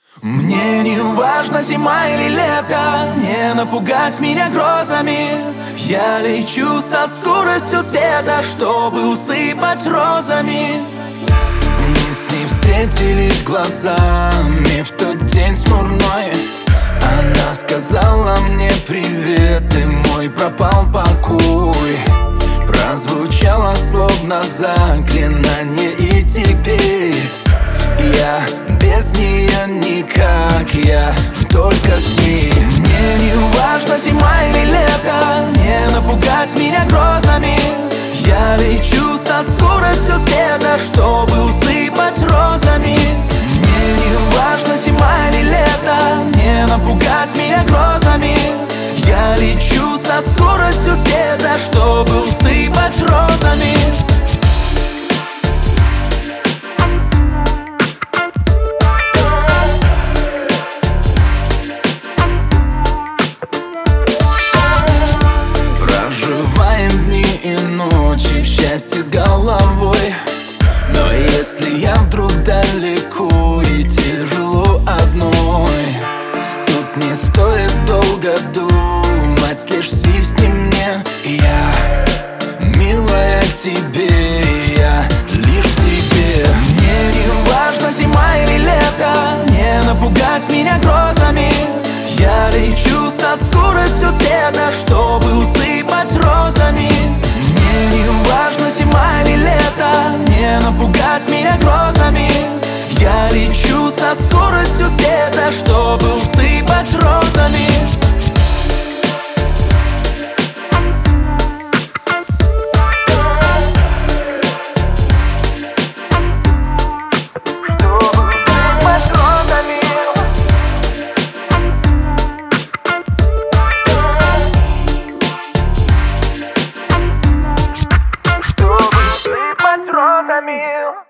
Мне не важно, зима или лето, не напугать меня грозами. Я лечу со скоростью света, чтобы усыпать розами. Мы с ней встретились глазами в тот день смурной. Она сказала мне привет, и мой пропал покой. Прозвучало словно заклинание, и теперь я без нее никак, я только с ней. Мне не важно, зима или лето, не напугать меня грозами. Я лечу со скоростью света, чтобы усыпать розами. Мне не важно, зима или лето, не напугать меня грозами. Я лечу со скоростью света, чтобы усыпать розами. В счастье с головой. Но если я вдруг далеко и тяжело одной, тут не стоит долго думать, лишь свистни мне. Я, милая, к тебе, я лишь к тебе. Мне не важно, зима или лето, не напугать меня грозами. Я лечу со скоростью света, чтобы усыпать розами. Мне не важно, зима или лето, не напугать меня грозами. Я лечу со скоростью света, чтобы усыпать розами. Розами.